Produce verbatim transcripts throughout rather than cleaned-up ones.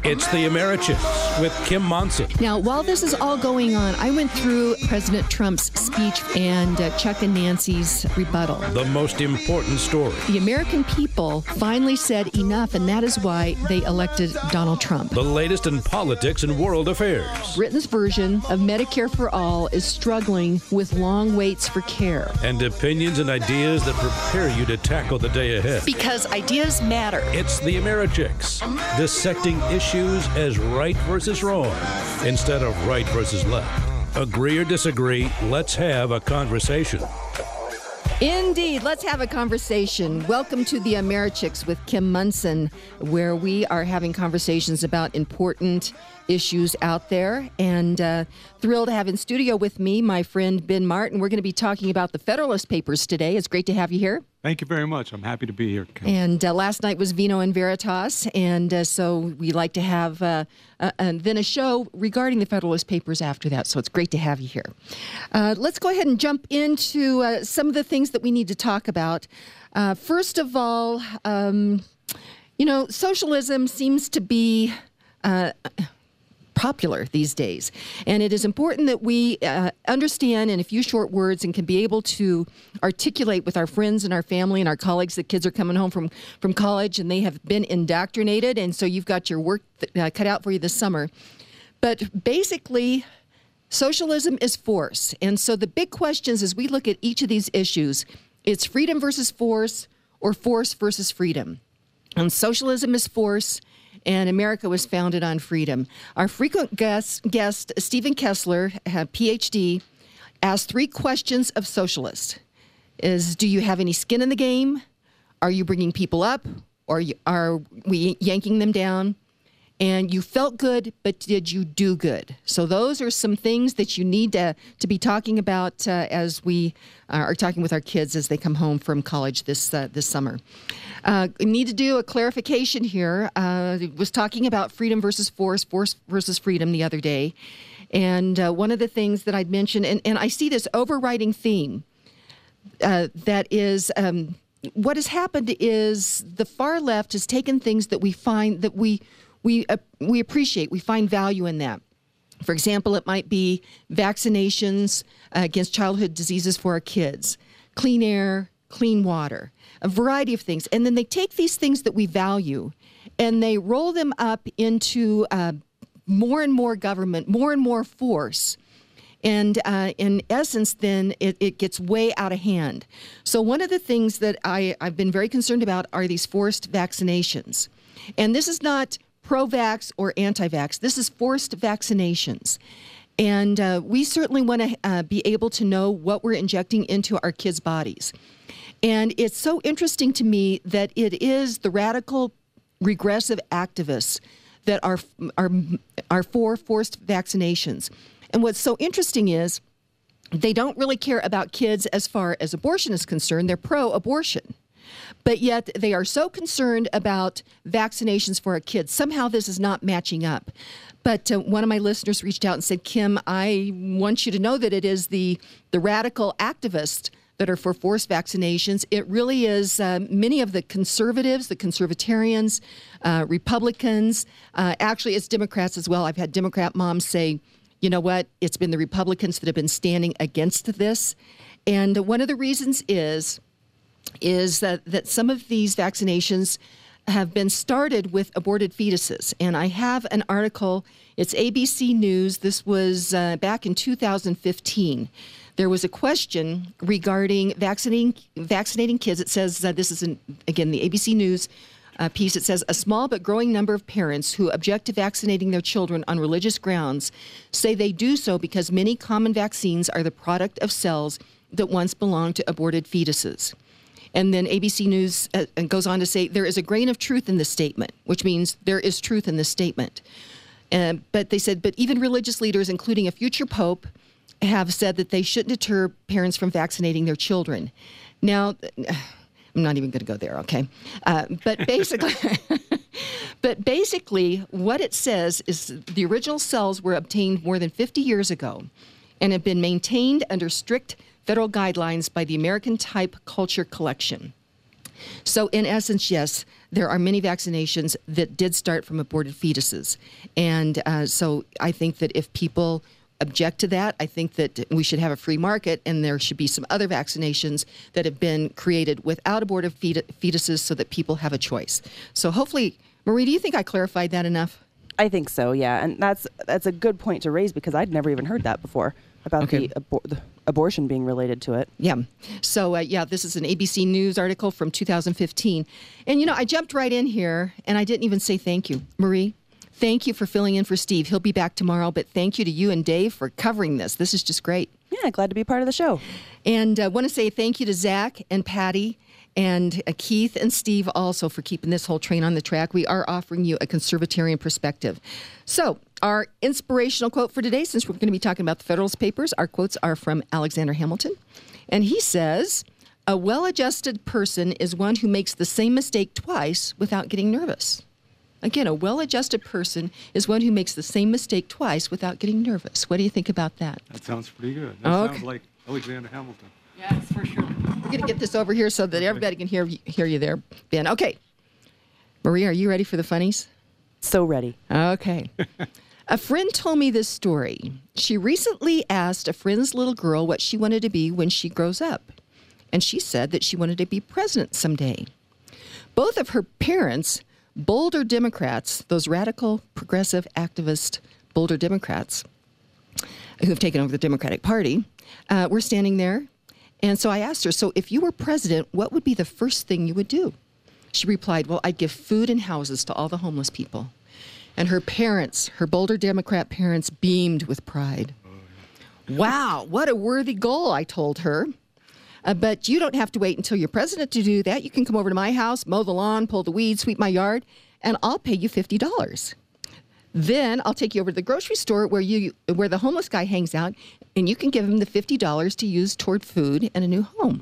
It's the Americhicks with Kim Monson. Now, while this is all going on, I went through President Trump's speech and uh, Chuck and Nancy's rebuttal. The most important story. The American people finally said enough, and that is why they elected Donald Trump. The latest in politics and world affairs. Britain's version of Medicare for All is struggling with long waits for care. And opinions and ideas that prepare you to tackle the day ahead. Because ideas matter. It's the Americhicks, dissecting issues as right versus wrong instead of right versus left. Agree or disagree, let's have a conversation. Indeed. Let's have a conversation. Welcome to the Americhicks with Kim Monson, where we are having conversations about important issues out there. And uh, thrilled to have in studio with me my friend Ben Martin. We're going to be talking about the Federalist Papers today. It's great to have you here. Thank you very much. I'm happy to be here, Kim. And uh, last night was Vino and Veritas, and uh, so we like to have uh, uh, and then a show regarding the Federalist Papers after that, so it's great to have you here. Uh, let's go ahead and jump into uh, some of the things that we need to talk about. Uh, first of all, um, you know, socialism seems to be Uh, popular these days. And it is important that we uh, understand in a few short words and can be able to articulate with our friends and our family and our colleagues that kids are coming home from, from college and they have been indoctrinated. And so you've got your work th- uh, cut out for you this summer. But basically, socialism is force. And so the big questions as we look at each of these issues, it's freedom versus force or force versus freedom. And socialism is force, and America was founded on freedom. Our frequent guest, guest Stephen Kessler, a P H D, asked three questions of socialists. Is, do you have any skin in the game? Are you bringing people up? Or are we yanking them down? And you felt good, but did you do good? So those are some things that you need to, to be talking about uh, as we uh, are talking with our kids as they come home from college this uh, this summer. Uh, we need to do a clarification here. Uh, I was talking about freedom versus force, force versus freedom the other day. And uh, one of the things that I'd mentioned, and, and I see this overriding theme uh, that is... Um, what has happened is the far left has taken things that we find that we we uh, we appreciate, we find value in that. For example, it might be vaccinations uh, against childhood diseases for our kids, clean air, clean water, a variety of things. And then they take these things that we value and they roll them up into uh, more and more government, more and more force. And uh, in essence, then it, it gets way out of hand. So one of the things that I, I've been very concerned about are these forced vaccinations. And this is not pro-vax or anti-vax. This is forced vaccinations. And uh, we certainly want to uh, be able to know what we're injecting into our kids' bodies. And it's so interesting to me that it is the radical, regressive activists that are are, are for forced vaccinations. And what's so interesting is they don't really care about kids as far as abortion is concerned. They're pro-abortion. But yet they are so concerned about vaccinations for our kids. Somehow this is not matching up. But uh, one of my listeners reached out and said, Kim, I want you to know that it is the, the radical activists that are for forced vaccinations. It really is uh, many of the conservatives, the conservatarians, uh, Republicans. Uh, actually, it's Democrats as well. I've had Democrat moms say, you know what, it's been the Republicans that have been standing against this. And one of the reasons is, is that, that some of these vaccinations have been started with aborted fetuses. And I have an article, it's A B C News. This was uh, back in two thousand fifteen. There was a question regarding vaccinating vaccinating kids. It says, uh, this is, an, again, the A B C News Uh, piece. It says, a small but growing number of parents who object to vaccinating their children on religious grounds say they do so because many common vaccines are the product of cells that once belonged to aborted fetuses. And then A B C News uh, goes on to say, there is a grain of truth in this statement, which means there is truth in this statement. Uh, but they said, but even religious leaders, including a future pope, have said that they shouldn't deter parents from vaccinating their children. Now, I'm not even going to go there, okay? Uh, but basically, but basically, what it says is the original cells were obtained more than fifty years ago and have been maintained under strict federal guidelines by the American Type Culture Collection. So in essence, yes, there are many vaccinations that did start from aborted fetuses. And uh, so I think that if people object to that, I think that we should have a free market, and there should be some other vaccinations that have been created without aborted fet- fetuses so that people have a choice. So hopefully, Marie, do you think I clarified that enough? I think so, yeah. And that's that's a good point to raise because I'd never even heard that before about Okay. the, abor- the abortion being related to it. Yeah. So, uh, yeah, this is an A B C News article from two thousand fifteen. And, you know, I jumped right in here, and I didn't even say thank you. Marie, thank you for filling in for Steve. He'll be back tomorrow, but thank you to you and Dave for covering this. This is just great. Yeah, glad to be part of the show. And I uh, want to say thank you to Zach and Patty and uh, Keith and Steve also for keeping this whole train on the track. We are offering you a conservatarian perspective. So our inspirational quote for today, since we're going to be talking about the Federalist Papers, our quotes are from Alexander Hamilton. And he says, "A well-adjusted person is one who makes the same mistake twice without getting nervous." Again, a well-adjusted person is one who makes the same mistake twice without getting nervous. What do you think about that? That sounds pretty good. That Okay. sounds like Alexander Hamilton. Yes, for sure. We're going to get this over here so that everybody can hear hear you there, Ben. Okay. Marie, are you ready for the funnies? So ready. Okay. A friend told me this story. She recently asked a friend's little girl what she wanted to be when she grows up. And she said that she wanted to be president someday. Both of her parents, Boulder Democrats, those radical, progressive, activist Boulder Democrats who have taken over the Democratic Party, uh, were standing there. And so I asked her, so if you were president, what would be the first thing you would do? She replied, well, I'd give food and houses to all the homeless people. And her parents, her Boulder Democrat parents, beamed with pride. Wow, what a worthy goal, I told her. Uh, but you don't have to wait until you're president to do that. You can come over to my house, mow the lawn, pull the weeds, sweep my yard, and I'll pay you fifty dollars. Then I'll take you over to the grocery store where you where the homeless guy hangs out, and you can give him the fifty dollars to use toward food and a new home.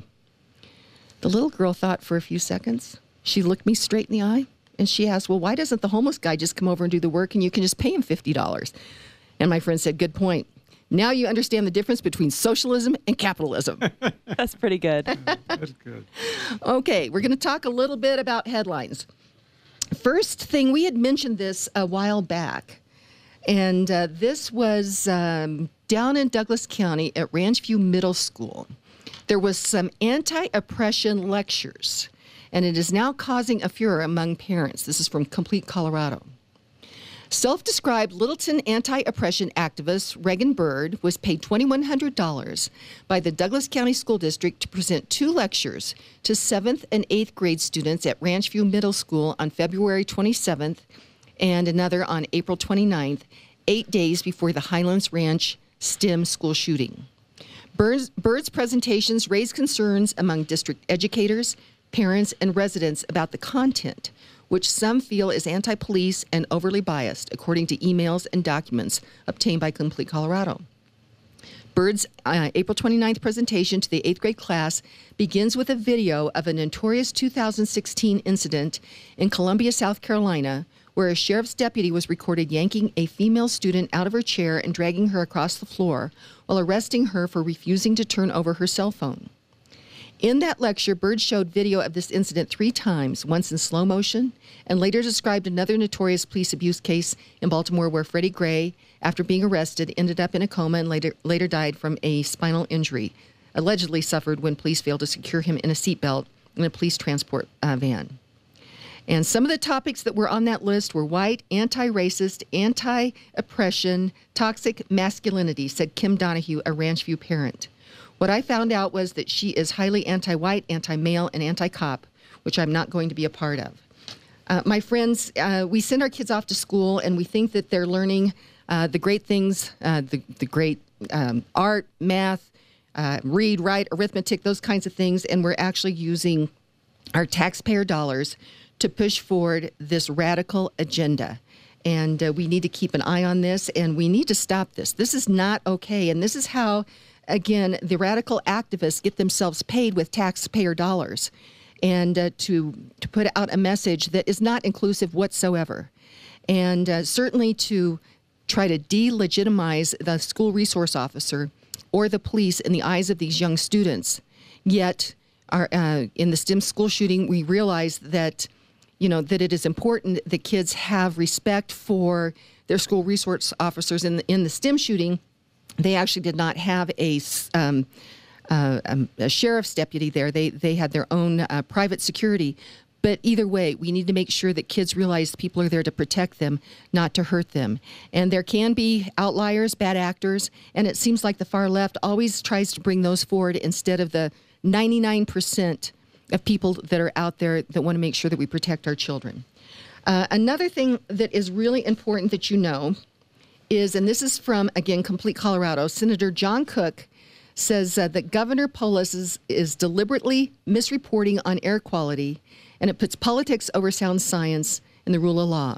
The little girl thought for a few seconds. She looked me straight in the eye, and she asked, well, why doesn't the homeless guy just come over and do the work, and you can just pay him fifty dollars? And my friend said, good point. Now you understand the difference between socialism and capitalism. That's pretty good. That's good. Okay, we're going to talk a little bit about headlines. First thing, we had mentioned this a while back, and uh, this was um, down in Douglas County at Ranch View Middle School. There was some anti-oppression lectures, and it is now causing a furor among parents. This is from Complete Colorado. Self-described Littleton anti-oppression activist Reagan Bird was paid two thousand one hundred dollars by the Douglas County School District to present two lectures to seventh and eighth grade students at Ranch View Middle School on February twenty-seventh and another on April twenty-ninth, eight days before the Highlands Ranch STEM school shooting. Bird's, Bird's presentations raised concerns among district educators, parents, and residents about the content, which some feel is anti-police and overly biased, according to emails and documents obtained by Complete Colorado. Bird's uh, April twenty-ninth presentation to the eighth grade class begins with a video of a notorious two thousand sixteen incident in Columbia, South Carolina, where a sheriff's deputy was recorded yanking a female student out of her chair and dragging her across the floor while arresting her for refusing to turn over her cell phone. In that lecture, Bird showed video of this incident three times, once in slow motion, and later described another notorious police abuse case in Baltimore where Freddie Gray, after being arrested, ended up in a coma and later, later died from a spinal injury, allegedly suffered when police failed to secure him in a seatbelt in a police transport uh, van. And some of the topics that were on that list were white, anti-racist, anti-oppression, toxic masculinity, said Kim Donahue, a Ranch View parent. What I found out was that she is highly anti-white, anti-male, and anti-cop, which I'm not going to be a part of. Uh, my friends, uh, we send our kids off to school, and we think that they're learning uh, the great things, uh, the, the great um, art, math, uh, read, write, arithmetic, those kinds of things, and we're actually using our taxpayer dollars to push forward this radical agenda. And uh, we need to keep an eye on this, and we need to stop this. This is not okay, and this is how, again, the radical activists get themselves paid with taxpayer dollars, and uh, to to put out a message that is not inclusive whatsoever, and uh, certainly to try to delegitimize the school resource officer or the police in the eyes of these young students, yet our uh, in the STEM school shooting, we realized that, you know, that it is important that kids have respect for their school resource officers. In the, in the STEM shooting, they actually did not have a um, uh, um, a sheriff's deputy there. They they had their own uh, private security. But either way, we need to make sure that kids realize people are there to protect them, not to hurt them. And there can be outliers, bad actors, and it seems like the far left always tries to bring those forward instead of the ninety-nine percent of people that are out there that want to make sure that we protect our children. Uh, another thing that is really important that you know is, and this is from, again, Complete Colorado, Senator John Cook says uh, that Governor Polis is, is deliberately misreporting on air quality, and it puts politics over sound science and the rule of law.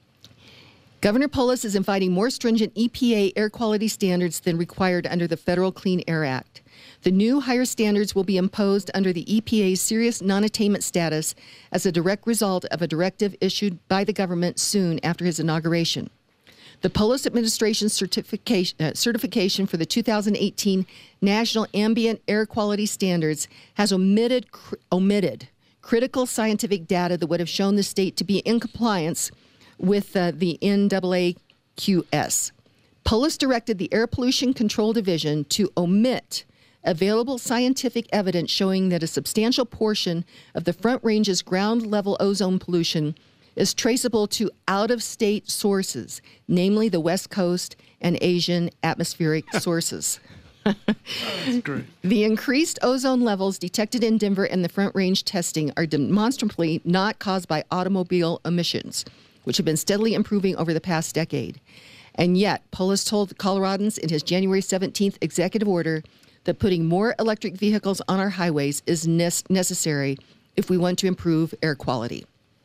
Governor Polis is inviting more stringent E P A air quality standards than required under the Federal Clean Air Act. The new higher standards will be imposed under the E P A's serious non-attainment status as a direct result of a directive issued by the government soon after his inauguration. The Polis administration's certification, uh, certification for the two thousand eighteen National Ambient Air Quality Standards has omitted cr- omitted critical scientific data that would have shown the state to be in compliance with uh, the N double A Q S. Polis directed the Air Pollution Control Division to omit available scientific evidence showing that a substantial portion of the Front Range's ground-level ozone pollution is traceable to out-of-state sources, namely the West Coast and Asian atmospheric sources. That's great. The increased ozone levels detected in Denver and the Front Range testing are demonstrably not caused by automobile emissions, which have been steadily improving over the past decade. And yet, Polis told Coloradans in his January seventeenth executive order that putting more electric vehicles on our highways is ne- necessary if we want to improve air quality.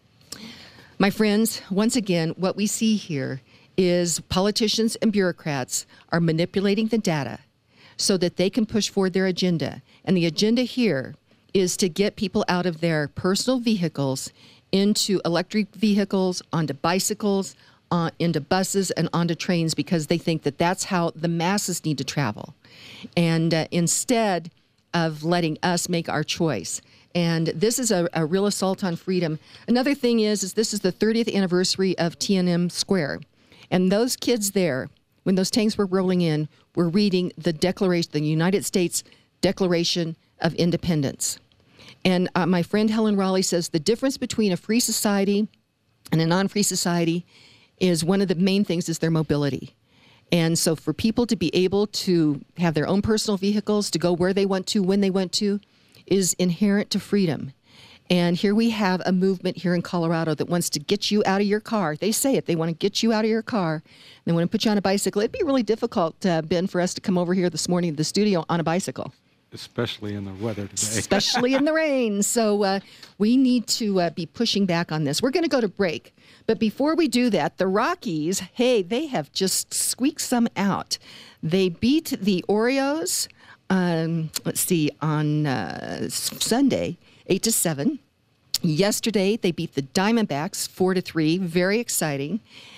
My friends, once again, what we see here is politicians and bureaucrats are manipulating the data so that they can push forward their agenda. And the agenda here is to get people out of their personal vehicles into electric vehicles, onto bicycles, uh, into buses, and onto trains, because they think that that's how the masses need to travel. And uh, instead of letting us make our choice. And this is a, a real assault on freedom. Another thing is, is this is the thirtieth anniversary of Tiananmen Square. And those kids there, when those tanks were rolling in, were reading the Declaration, the United States Declaration of Independence. And uh, my friend Helen Raleigh says the difference between a free society and a non-free society is one of the main things is their mobility. And so for people to be able to have their own personal vehicles, to go where they want to, when they want to, is inherent to freedom. And here we have a movement here in Colorado that wants to get you out of your car. They say it. They want to get you out of your car. They want to put you on a bicycle. It'd be really difficult, uh, Ben, for us to come over here this morning to the studio on a bicycle. Especially in the weather today. Especially in the rain. So uh, we need to uh, be pushing back on this. We're going to go to break. But before we do that, the Rockies, hey, they have just squeaked some out. They beat the Orioles, um, let's see, on uh, Sunday, eight to seven. Yesterday, they beat the Diamondbacks four to three. Very exciting.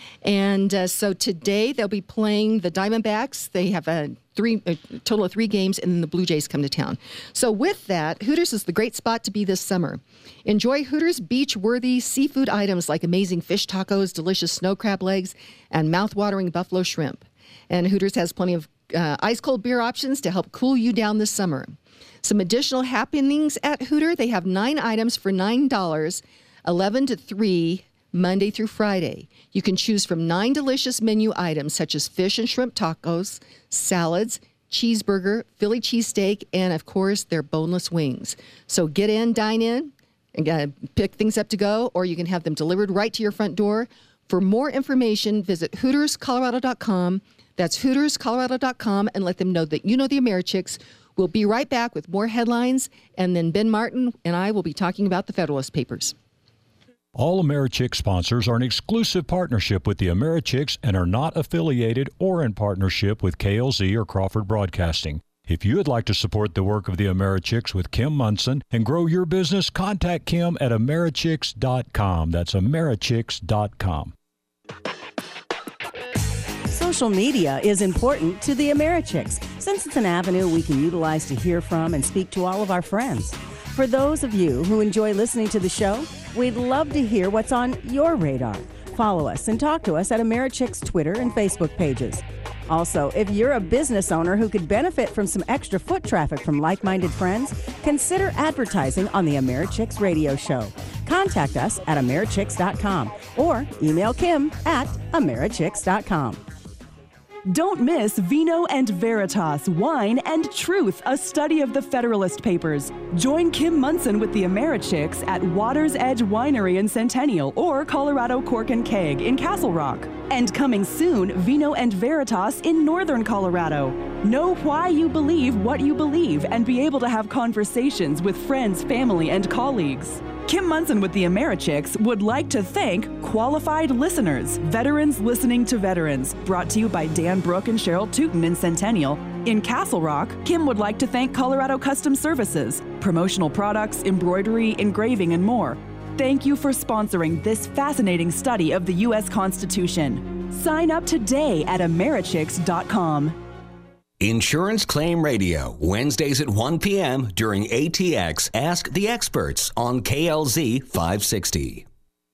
And uh, so today they'll be playing the Diamondbacks. They have a three a total of three games, and then the Blue Jays come to town. So with that, Hooters is the great spot to be this summer. Enjoy Hooters beach-worthy seafood items like amazing fish tacos, delicious snow crab legs, and mouth-watering buffalo shrimp. And Hooters has plenty of uh, ice-cold beer options to help cool you down this summer. Some additional happenings at Hooter. They have nine items for nine dollars, eleven to three, Monday through Friday. You can choose from nine delicious menu items such as fish and shrimp tacos, salads, cheeseburger, Philly cheesesteak, and of course their boneless wings. So get in, dine in, and uh, pick things up to go, or you can have them delivered right to your front door. For more information, visit hooters colorado dot com. That's hooters colorado dot com, and let them know that you know the Americhicks. We'll be right back with more headlines, and then Ben Martin and I will be talking about the Federalist Papers. All Americhick sponsors are an exclusive partnership with the Americhicks and are not affiliated or in partnership with K L Z or Crawford Broadcasting. If you would like to support the work of the Americhicks with Kim Munson and grow your business, contact Kim at americhicks dot com. That's americhicks dot com. Social media is important to the Americhicks since it's an avenue we can utilize to hear from and speak to all of our friends. For those of you who enjoy listening to the show, we'd love to hear what's on your radar. Follow us and talk to us at Americhick's Twitter and Facebook pages. Also, if you're a business owner who could benefit from some extra foot traffic from like-minded friends, consider advertising on the Americhicks radio show. Contact us at Americhicks dot com or email Kim at Americhicks dot com. Don't miss Vino and Veritas, Wine and Truth, a study of the Federalist Papers. Join Kim Munson with the Americhicks at Water's Edge Winery in Centennial or Colorado Cork and Keg in Castle Rock. And coming soon, Vino and Veritas in Northern Colorado. Know why you believe what you believe and be able to have conversations with friends, family, and colleagues. Kim Munson with the Americhicks would like to thank qualified listeners, veterans listening to veterans, brought to you by Dan Brook and Cheryl Tootin in Centennial. In Castle Rock, Kim would like to thank Colorado Custom Services, promotional products, embroidery, engraving, and more. Thank you for sponsoring this fascinating study of the U S Constitution. Sign up today at Americhicks dot com. Insurance Claim Radio, Wednesdays at one p.m. during A T X Ask the Experts on K L Z five sixty.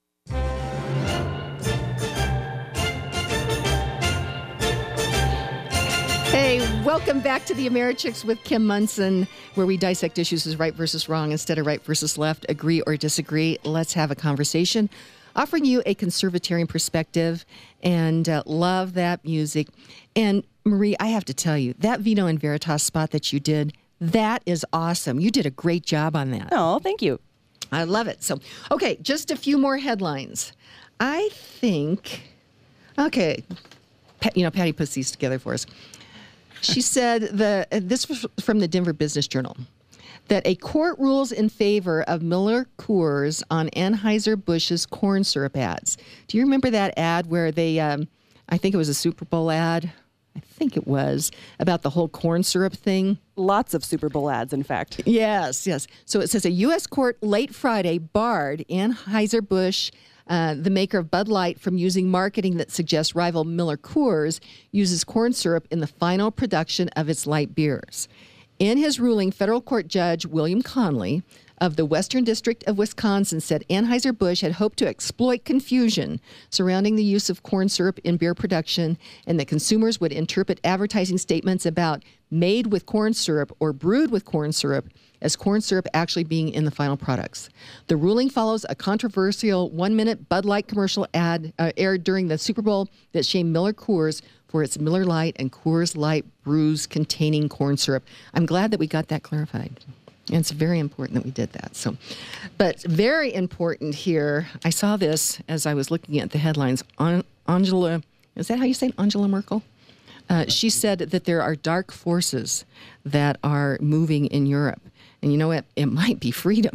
Hey, welcome back to the Americhicks with Kim Munson, where we dissect issues as right versus wrong instead of right versus left, agree or disagree. Let's have a conversation. Offering you a conservatarian perspective, and uh, love that music. And Marie, I have to tell you, that Vino and Veritas spot that you did, that is awesome. You did a great job on that. Oh, thank you. I love it. So, okay, just a few more headlines. I think, okay, Pat, you know, Patty puts these together for us. She said, the this was from the Denver Business Journal, that a court rules in favor of Miller Coors on Anheuser-Busch's corn syrup ads. Do you remember that ad where they, um, I think it was a Super Bowl ad, I think it was, about the whole corn syrup thing? Lots of Super Bowl ads, in fact. Yes, yes. So it says a U S court late Friday barred Anheuser-Busch, uh, the maker of Bud Light, from using marketing that suggests rival Miller Coors uses corn syrup in the final production of its light beers. In his ruling, federal court judge William Conley of the Western District of Wisconsin said Anheuser-Busch had hoped to exploit confusion surrounding the use of corn syrup in beer production, and that consumers would interpret advertising statements about made with corn syrup or brewed with corn syrup as corn syrup actually being in the final products. The ruling follows a controversial one-minute Bud Light commercial ad uh, aired during the Super Bowl that shamed Miller Coors for its Miller Lite and Coors Light brews containing corn syrup. I'm glad that we got that clarified. And it's very important that we did that. So, but very important here, I saw this as I was looking at the headlines. An- Angela, is that how you say it? Angela Merkel? Uh, she said that there are dark forces that are moving in Europe. And you know what? It might be freedom.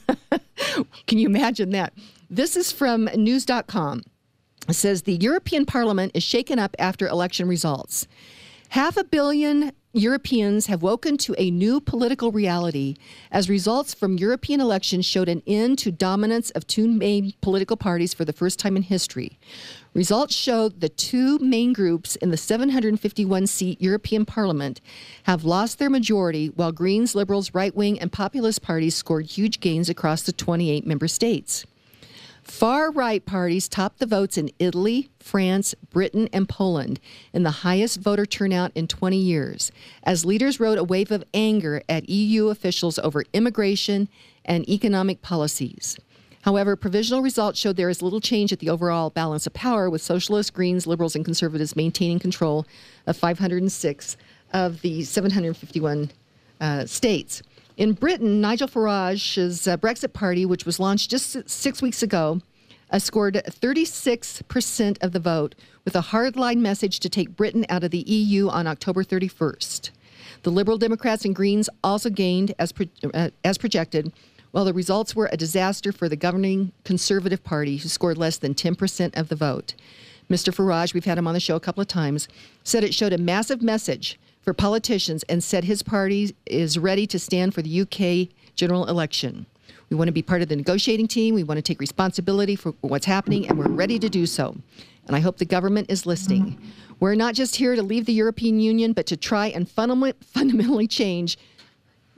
Can you imagine that? This is from news dot com. It says the European Parliament is shaken up after election results. Half a billion Europeans have woken to a new political reality as results from European elections showed an end to dominance of two main political parties for the first time in history. Results showed the two main groups in the seven hundred fifty-one seat European Parliament have lost their majority, while Greens, Liberals, right-wing, and populist parties scored huge gains across the twenty-eight member states. Far-right parties topped the votes in Italy, France, Britain, and Poland in the highest voter turnout in twenty years, as leaders rode a wave of anger at E U officials over immigration and economic policies. However, provisional results showed there is little change at the overall balance of power, with socialists, Greens, Liberals, and Conservatives maintaining control of five hundred six of the seven hundred fifty-one uh, states. In Britain, Nigel Farage's uh, Brexit Party, which was launched just six weeks ago, uh, scored thirty-six percent of the vote, with a hardline message to take Britain out of the E U on October thirty-first. The Liberal Democrats and Greens also gained as pro- uh, as projected, while the results were a disaster for the governing Conservative Party, who scored less than ten percent of the vote. Mister Farage, we've had him on the show a couple of times, said it showed a massive message for politicians and said his party is ready to stand for the U K general election. We want to be part of the negotiating team. We want to take responsibility for what's happening, and we're ready to do so. And I hope the government is listening. We're not just here to leave the European Union, but to try and fundament- fundamentally change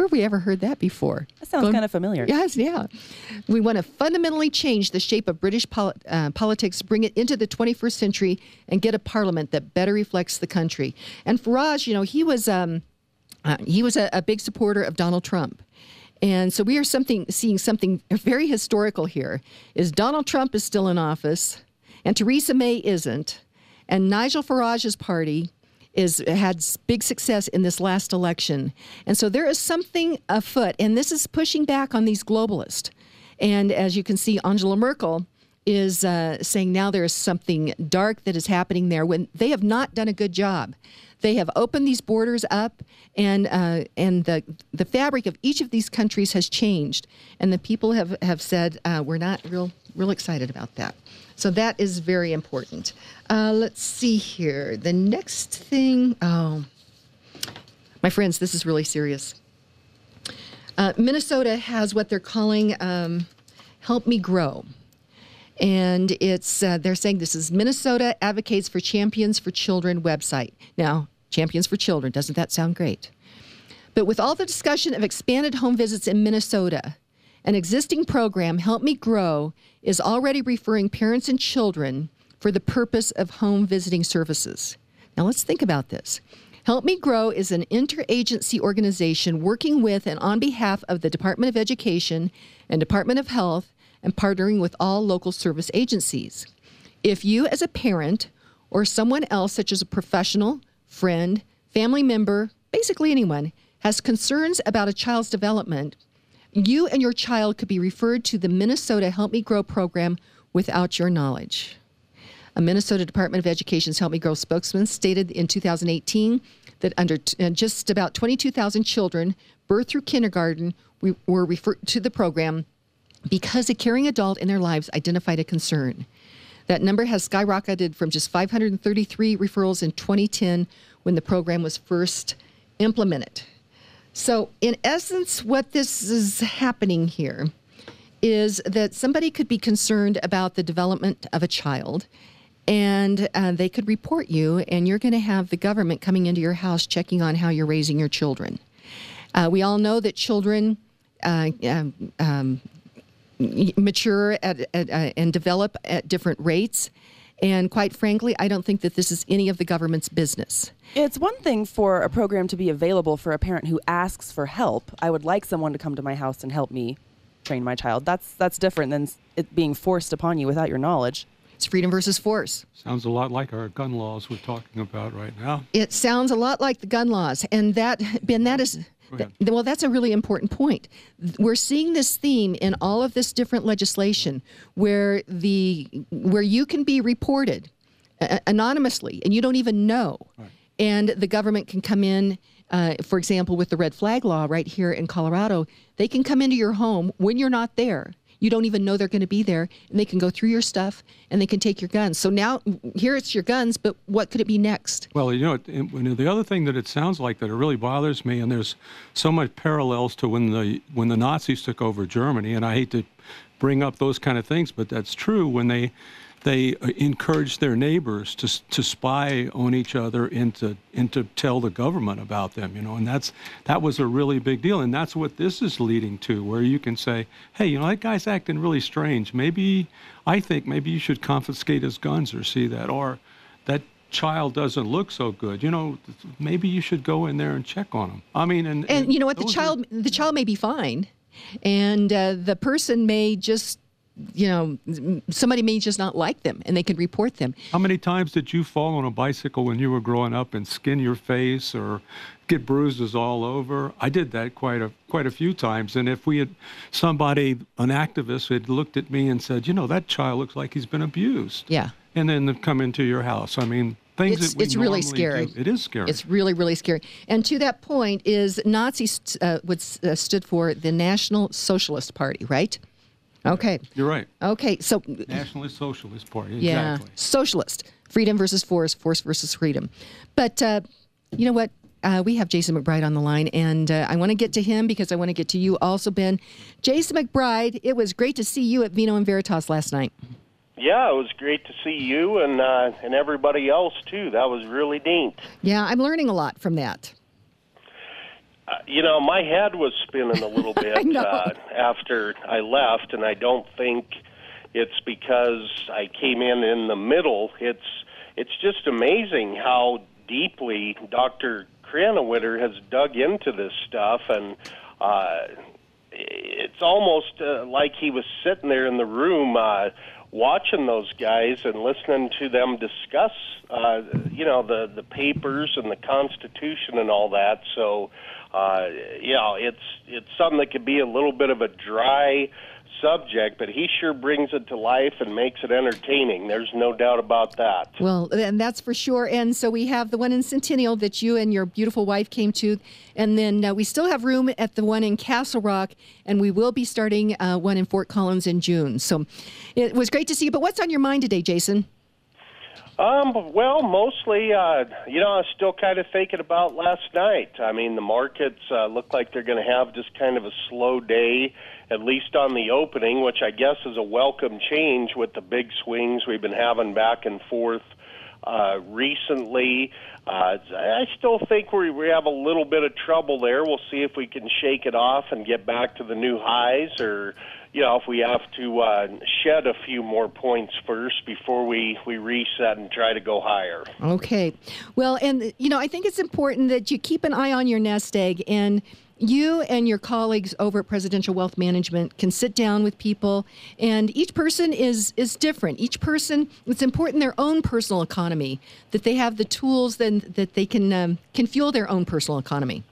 Where have we ever heard that before? That sounds Going- kind of familiar. Yes, yeah. We want to fundamentally change the shape of British poli- uh, politics, bring it into the twenty-first century, and get a parliament that better reflects the country. And Farage, you know, he was um, uh, he was a, a big supporter of Donald Trump. And so we are something seeing something very historical here. Is Donald Trump is still in office, and Theresa May isn't, and Nigel Farage's party is had big success in this last election. And so there is something afoot, and this is pushing back on these globalists. And as you can see, Angela Merkel is uh, saying now there is something dark that is happening there when they have not done a good job. They have opened these borders up, and uh, and the the fabric of each of these countries has changed. And the people have, have said, uh, we're not real real excited about that. So that is very important. Uh, let's see here. The next thing, oh, my friends, this is really serious. Uh, Minnesota has what they're calling um, Help Me Grow. And it's uh, they're saying this is Minnesota Advocates for Champions for Children website. Now, Champions for Children, doesn't that sound great? But with all the discussion of expanded home visits in Minnesota, an existing program, Help Me Grow, is already referring parents and children for the purpose of home visiting services. Now, let's think about this. Help Me Grow is an interagency organization working with and on behalf of the Department of Education and Department of Health and partnering with all local service agencies. If you, as a parent or someone else, such as a professional, friend, family member, basically anyone, has concerns about a child's development, you and your child could be referred to the Minnesota Help Me Grow program without your knowledge. A Minnesota Department of Education's Help Me Grow spokesman stated in two thousand eighteen that under t- uh, just about twenty-two thousand children, birth through kindergarten, we were referred to the program because a caring adult in their lives identified a concern. That number has skyrocketed from just five hundred thirty-three referrals in twenty ten when the program was first implemented. So in essence, what this is happening here is that somebody could be concerned about the development of a child, and uh, they could report you, and you're going to have the government coming into your house checking on how you're raising your children. Uh, we all know that children uh, um, um, mature at, at, uh, and develop at different rates. And quite frankly, I don't think that this is any of the government's business. It's one thing for a program to be available for a parent who asks for help. I would like someone to come to my house and help me train my child. That's that's different than it being forced upon you without your knowledge. It's freedom versus force. Sounds a lot like our gun laws we're talking about right now. It sounds a lot like the gun laws. And that, Ben, that is... Th- well, that's a really important point. We're seeing this theme in all of this different legislation where the where you can be reported uh, anonymously and you don't even know. Right. And the government can come in, uh, for example, with the red flag law right here in Colorado, they can come into your home when you're not there. You don't even know they're going to be there, and they can go through your stuff, and they can take your guns. So now, here it's your guns, but what could it be next? Well, you know, it, it, the other thing that it sounds like that it really bothers me, and there's so much parallels to when the when the Nazis took over Germany, and I hate to bring up those kind of things, but that's true, when they they encouraged their neighbors to to spy on each other and to and to tell the government about them, you know, and that's that was a really big deal, and that's what this is leading to, where you can say, hey, you know, that guy's acting really strange. Maybe I think maybe you should confiscate his guns or see that, or that child doesn't look so good. You know, maybe you should go in there and check on him. I mean, and and, and you know what, the child are, the child may be fine, and uh, the person may just. You know, somebody may just not like them, and they can report them. How many times did you fall on a bicycle when you were growing up and skin your face or get bruises all over? I did that quite a quite a few times. And if we had somebody, an activist, had looked at me and said, you know, that child looks like he's been abused. Yeah. And then they've come into your house. I mean, things it's, that we it's really normally scary. do. It is scary. It's really, really scary. And to that point is Nazis uh, would, uh, stood for the National Socialist Party, right? Okay. You're right. Okay, so... Nationalist Socialist Party, yeah, exactly. Socialist. Freedom versus force, force versus freedom. But uh, you know what? Uh, we have Jason McBride on the line, and uh, I want to get to him because I want to get to you also, Ben. Jason McBride, it was great to see you at Vino and Veritas last night. Yeah, it was great to see you and uh, and everybody else, too. That was really neat. Yeah, I'm learning a lot from that. you know, my head was spinning a little bit uh, after I left, and I don't think it's because I came in in the middle. It's it's just amazing how deeply Doctor Krannawitter has dug into this stuff, and uh, it's almost uh, like he was sitting there in the room uh, watching those guys and listening to them discuss, uh, you know, the, the papers and the Constitution and all that. So, uh, you know, it's it's something that could be a little bit of a dry subject, but he sure brings it to life and makes it entertaining. There's no doubt about that. Well, and that's for sure. And so we have the one in Centennial that you and your beautiful wife came to, and then uh, we still have room at the one in Castle Rock, and we will be starting uh, one in Fort Collins in June. So it was great to see you. But what's on your mind today, Jason? Um, well, mostly, uh, you know, I was still kind of thinking about last night. I mean, the markets uh, look like they're going to have just kind of a slow day, at least on the opening, which I guess is a welcome change with the big swings we've been having back and forth uh, recently. Uh, I still think we, we have a little bit of trouble there. We'll see if we can shake it off and get back to the new highs, or, you know, if we have to uh, shed a few more points first before we, we reset and try to go higher. Okay. Well, and, you know, I think it's important that you keep an eye on your nest egg, and you and your colleagues over at Presidential Wealth Management can sit down with people, and each person is is different. Each person, it's important their own personal economy, that they have the tools then that they can um, can fuel their own personal economy.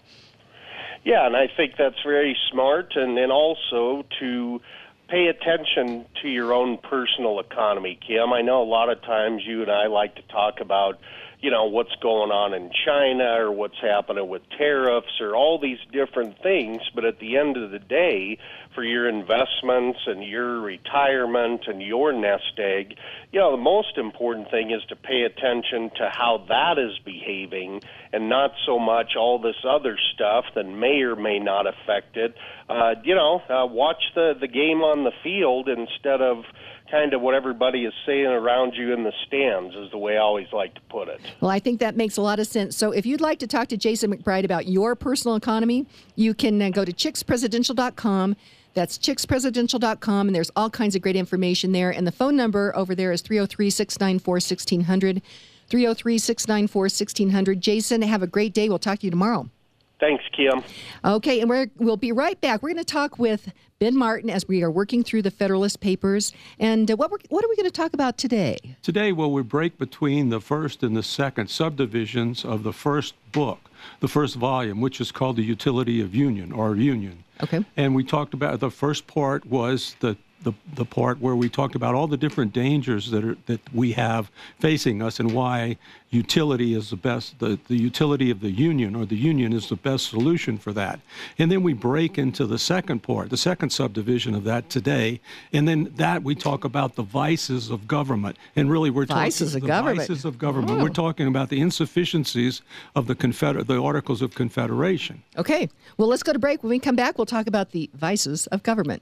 Yeah, and I think that's very smart, and, and also to pay attention to your own personal economy, Kim. I know a lot of times you and I like to talk about, you know, what's going on in China or what's happening with tariffs or all these different things. But at the end of the day, for your investments and your retirement and your nest egg, you know, the most important thing is to pay attention to how that is behaving and not so much all this other stuff that may or may not affect it. Uh, you know, uh, watch the, the game on the field instead of kind of what everybody is saying around you in the stands, is the way I always like to put it. Well, I think that makes a lot of sense. So if you'd like to talk to Jason McBride about your personal economy, you can uh, go to chicks presidential dot com. That's chicks presidential dot com, and there's all kinds of great information there. And the phone number over there is three oh three, six nine four, one six zero zero, three oh three, six nine four, one six zero zero. Jason, have a great day. We'll talk to you tomorrow. Thanks, Kim. Okay, and we're, we'll be right back. We're going to talk with Ben Martin as we are working through the Federalist Papers. And uh, what, we're, what are we going to talk about today? Today, well, we break between the first and the second subdivisions of the first book, the first volume, which is called The Utility of Union, or Union. Okay. And we talked about, the first part was the The, the part where we talked about all the different dangers that are that we have facing us, and why utility is the best, the, the utility of the union, or the union, is the best solution for that. And then we break into the second part, the second subdivision of that today, and then that we talk about the vices of government. And really we're vices talking of the government. vices of government. Oh. We're talking about the insufficiencies of the Confeder- the Articles of Confederation. Okay, well, let's go to break. When we come back, we'll talk about the vices of government.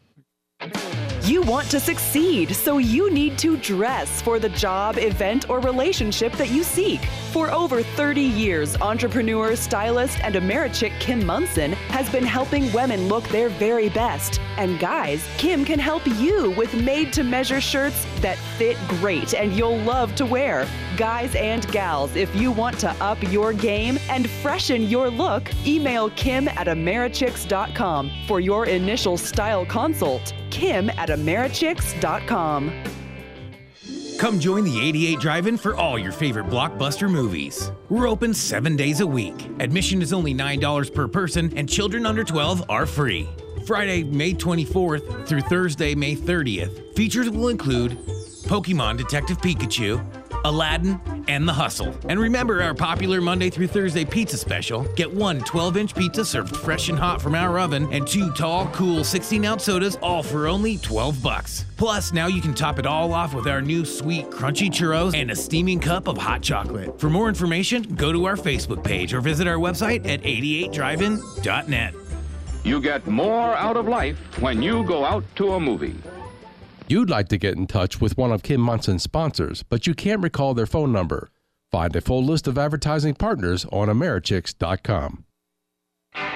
You want to succeed, so you need to dress for the job, event, or relationship that you seek. For over thirty years, entrepreneur, stylist, and Americhick Kim Munson has been helping women look their very best. And guys, Kim can help you with made-to-measure shirts that fit great and you'll love to wear. Guys and gals, if you want to up your game and freshen your look, email Kim at Americhicks dot com for your initial style consult. Kim at Americhicks dot com. Come join the eighty-eight Drive-In for all your favorite blockbuster movies. We're open seven days a week. Admission is only nine dollars per person, and children under twelve are free. Friday, May twenty-fourth through Thursday, May thirtieth. Features will include Pokemon Detective Pikachu, Aladdin, and The Hustle. And remember our popular Monday through Thursday pizza special. Get one twelve-inch pizza served fresh and hot from our oven, and two tall, cool sixteen-ounce sodas, all for only twelve bucks. Plus, now you can top it all off with our new sweet, crunchy churros and a steaming cup of hot chocolate. For more information, go to our Facebook page or visit our website at eighty-eight drive in dot net. You get more out of life when you go out to a movie. You'd like to get in touch with one of Kim Munson's sponsors, but you can't recall their phone number. Find a full list of advertising partners on Americhicks dot com.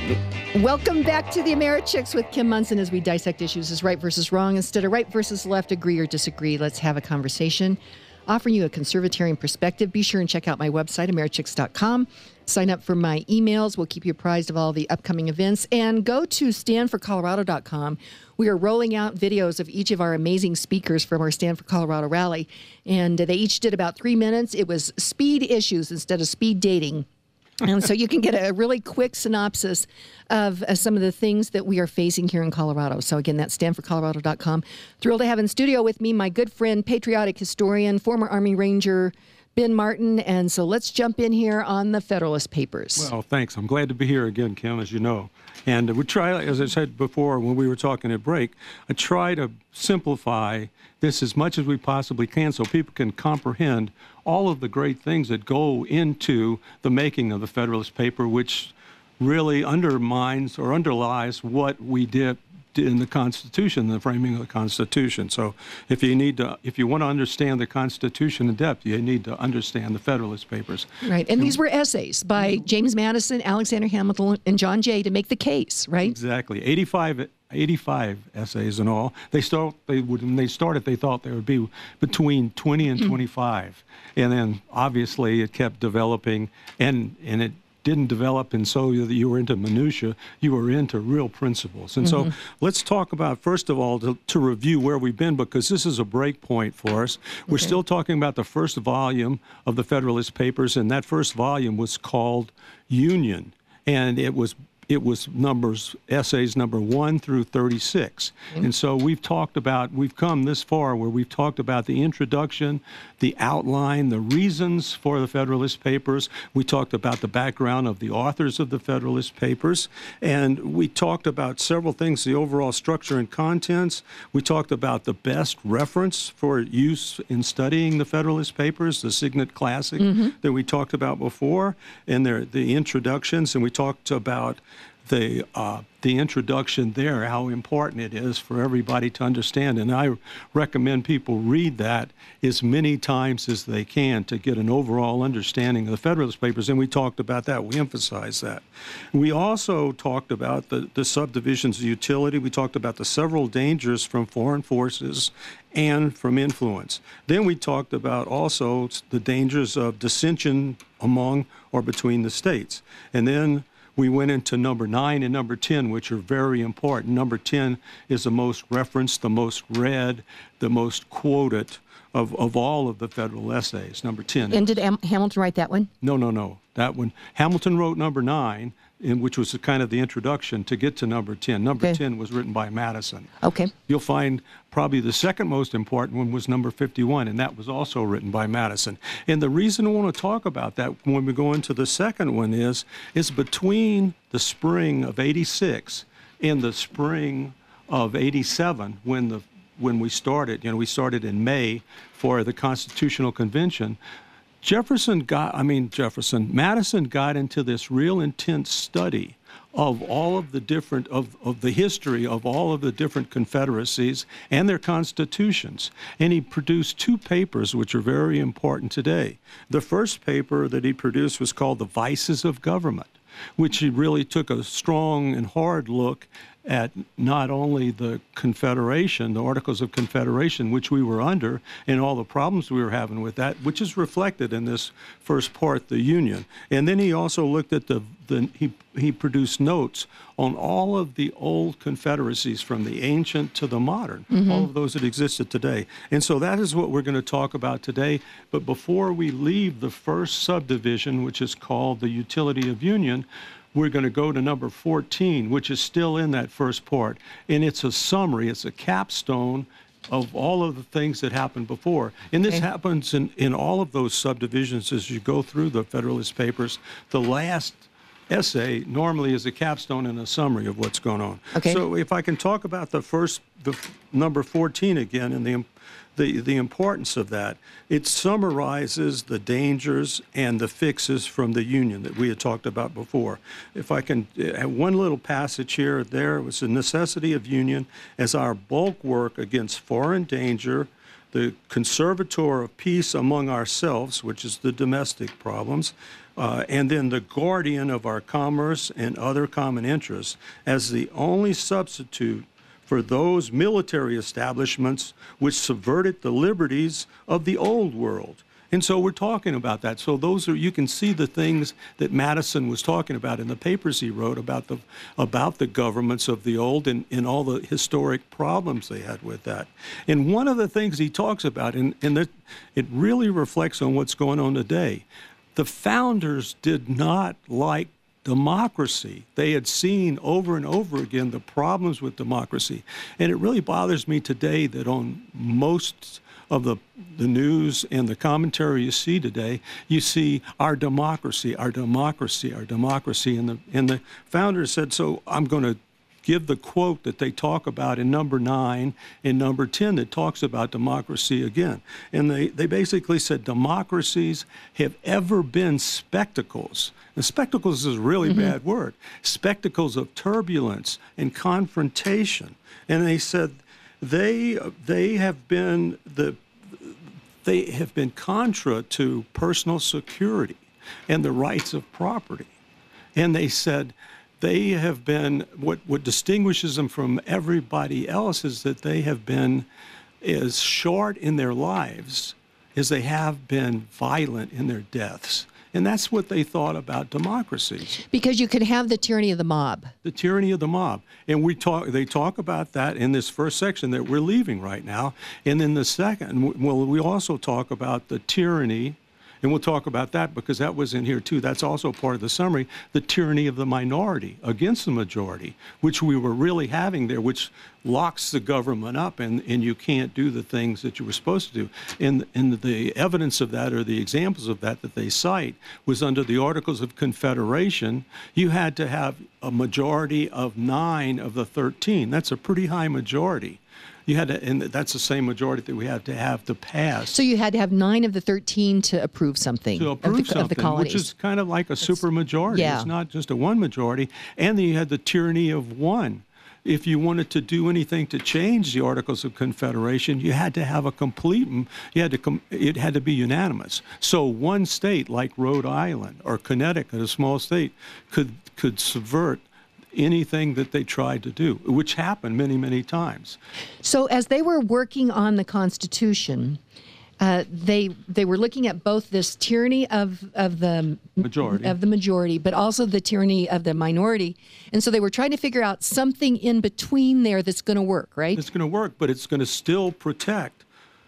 Welcome back to the Americhicks with Kim Monson as we dissect issues as right versus wrong. Instead of right versus left, agree or disagree, let's have a conversation. Offering you a conservatarian perspective. Be sure and check out my website, americhicks dot com. Sign up for my emails. We'll keep you apprised of all the upcoming events. And go to stand for colorado dot com. We are rolling out videos of each of our amazing speakers from our Stand for Colorado rally. And they each did about three minutes. It was speed issues instead of speed dating. And so you can get a really quick synopsis of uh, some of the things that we are facing here in Colorado. So again, that's stand for colorado dot com. Thrilled to have in studio with me my good friend, patriotic historian, former Army Ranger, Ben Martin. And so let's jump in here on the Federalist Papers. Well, thanks. I'm glad to be here again, Kim, as you know. And we try, as I said before when we were talking at break, I try to simplify this as much as we possibly can so people can comprehend all of the great things that go into the making of the Federalist Paper, which really undermines or underlies what we did in the Constitution, the framing of the Constitution. So if you need to, if you want to understand the Constitution in depth, you need to understand the Federalist Papers. Right, and these were essays by James Madison, Alexander Hamilton, and John Jay to make the case, right? Exactly, eighty-five, eighty-five essays in all. They start, they would, when they started, they thought there would be between twenty and twenty-five, and then obviously it kept developing, and and it didn't develop, and so you were into minutia, you were into real principles. And mm-hmm. so let's talk about, first of all, to, to review where we've been, because this is a break point for us. We're okay. still talking about the first volume of the Federalist Papers, and that first volume was called Union, and it was it was numbers, essays number one through thirty-six. Mm-hmm. And so we've talked about, we've come this far where we've talked about the introduction, the outline, the reasons for the Federalist Papers. We talked about the background of the authors of the Federalist Papers. And we talked about several things, the overall structure and contents. We talked about the best reference for use in studying the Federalist Papers, the Signet Classic mm-hmm. that we talked about before, and their, the introductions. And we talked about the uh, the introduction there, how important it is for everybody to understand. And I recommend people read that as many times as they can to get an overall understanding of the Federalist Papers. And we talked about that. We emphasized that. We also talked about the, the subdivisions of utility. We talked about the several dangers from foreign forces and from influence. Then we talked about also the dangers of dissension among or between the states. And then we went into number nine and number ten, which are very important. Number ten is the most referenced, the most read, the most quoted of, of all of the federal essays, number ten. And did Am- Hamilton write that one? No, no, no. That one. Hamilton wrote number nine, in which was kind of the introduction to get to number ten. Number okay. ten was written by Madison. Okay. You'll find probably the second most important one was number fifty-one, and that was also written by Madison. And the reason I want to talk about that when we go into the second one is, is between the spring of eighty-six and the spring of eighty-seven, when the when we started, you know, we started in May for the Constitutional Convention, Jefferson got, I mean, Jefferson, Madison got into this real intense study of all of the different, of, of the history of all of the different confederacies and their constitutions. And he produced two papers which are very important today. The first paper that he produced was called The Vices of Government, which he really took a strong and hard look at not only the Confederation, the Articles of Confederation, which we were under, and all the problems we were having with that, which is reflected in this first part, the Union. And then he also looked at the, the he, he produced notes on all of the old confederacies from the ancient to the modern, mm-hmm. all of those that existed today. And so that is what we're going to talk about today. But before we leave the first subdivision, which is called the utility of union, we're going to go to number fourteen, which is still in that first part. And it's a summary, it's a capstone of all of the things that happened before. And this okay. happens in, in all of those subdivisions as you go through the Federalist Papers. The last essay normally is a capstone and a summary of what's going on. Okay. So if I can talk about the first, the number fourteen again, and the The, the importance of that, it summarizes the dangers and the fixes from the Union that we had talked about before. If I can have one little passage here, there was the necessity of union as our bulwark against foreign danger, the conservator of peace among ourselves, which is the domestic problems, uh, and then the guardian of our commerce and other common interests as the only substitute for those military establishments which subverted the liberties of the old world. And so we're talking about that. So those are, you can see the things that Madison was talking about in the papers he wrote about the about the governments of the old and, and all the historic problems they had with that. And one of the things he talks about, and, and that it really reflects on what's going on today, the founders did not like democracy. They had seen over and over again the problems with democracy. And it really bothers me today that on most of the, the news and the commentary you see today, you see our democracy, our democracy, our democracy. And the, and the founders said, so I'm going to give the quote that they talk about in number nine and number ten that talks about democracy again. And they, they basically said democracies have ever been spectacles. And spectacles is a really mm-hmm. bad word. Spectacles of turbulence and confrontation. And they said they they have been the they have been contra to personal security and the rights of property. And they said they have been, what, what distinguishes them from everybody else is that they have been as short in their lives as they have been violent in their deaths. And that's what they thought about democracies. Because you can have the tyranny of the mob. The tyranny of the mob. And we talk. They talk about that in this first section that we're leaving right now. And in the second, well, we also talk about the tyranny, and we'll talk about that because that was in here too. That's also part of the summary, the tyranny of the minority against the majority, which we were really having there, which locks the government up and, and you can't do the things that you were supposed to do. And, and the evidence of that, or the examples of that that they cite, was under the Articles of Confederation. You had to have a majority of nine of the thirteen. That's a pretty high majority. You had to, and that's the same majority that we had to have to pass. So you had to have nine of the thirteen to approve something. To approve of the, something, of the colonies. which is kind of like a super majority. Yeah. It's not just a one majority. And then you had the tyranny of one. If you wanted to do anything to change the Articles of Confederation, you had to have a complete, you had to, com, it had to be unanimous. So one state like Rhode Island or Connecticut, a small state, could could subvert anything that they tried to do, which happened many, many times. So as they were working on the Constitution, uh, they they were looking at both this tyranny of of the majority of the majority, but also the tyranny of the minority, and so they were trying to figure out something in between there that's going to work, right? It's going to work, but it's going to still protect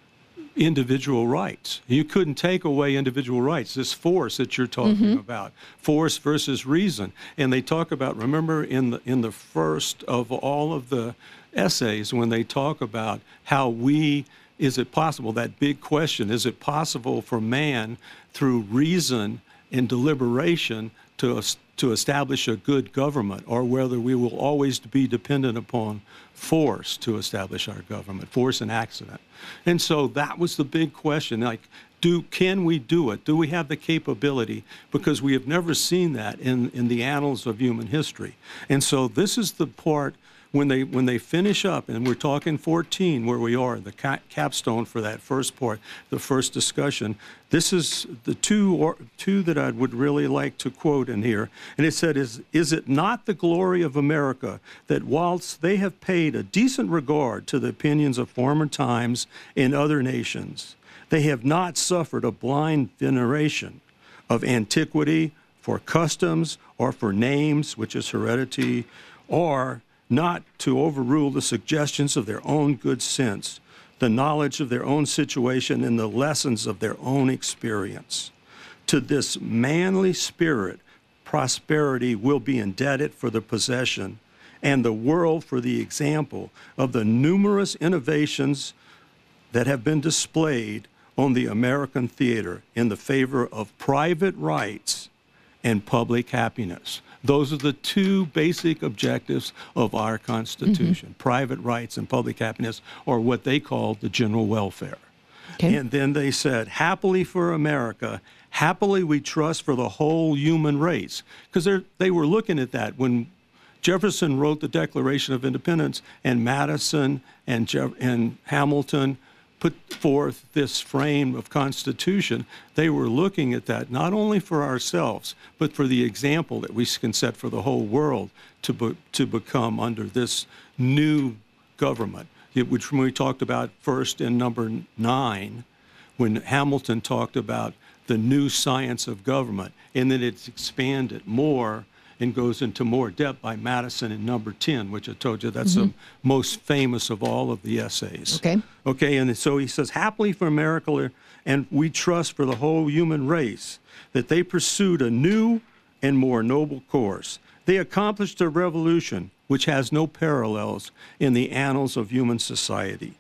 individual rights. You couldn't take away individual rights, this force that you're talking mm-hmm. about, force versus reason. And they talk about, remember in the in the first of all of the essays when they talk about how we, is it possible, that big question, is it possible for man through reason and deliberation to to establish a good government, or whether we will always be dependent upon force to establish our government, force and accident. And so that was the big question, like, do can we do it? Do we have the capability? Because we have never seen that in, in the annals of human history. And so this is the part when they when they finish up, and we're talking fourteen where we are, the ca- capstone for that first part, the first discussion. This is the two or, two that I would really like to quote in here. And it said, is, is it not the glory of America that whilst they have paid a decent regard to the opinions of former times in other nations, they have not suffered a blind veneration of antiquity for customs or for names, which is heredity, or not to overrule the suggestions of their own good sense, the knowledge of their own situation, and the lessons of their own experience. To this manly spirit, prosperity will be indebted for the possession, and the world for the example of the numerous innovations that have been displayed on the American theater in the favor of private rights and public happiness. Those are the two basic objectives of our Constitution, mm-hmm. private rights and public happiness, or what they call the general welfare. Okay. And then they said, happily for America, happily we trust for the whole human race. Because they were looking at that when Jefferson wrote the Declaration of Independence, and Madison and, Jeff- and Hamilton put forth this frame of Constitution, they were looking at that not only for ourselves, but for the example that we can set for the whole world to be, to become under this new government, which we talked about first in number nine, when Hamilton talked about the new science of government, and then it's expanded more and goes into more depth by Madison in number ten, which I told you that's mm-hmm. the most famous of all of the essays. Okay. Okay, and so he says, happily for America, and we trust for the whole human race, that they pursued a new and more noble course. They accomplished a revolution which has no parallels in the annals of human society.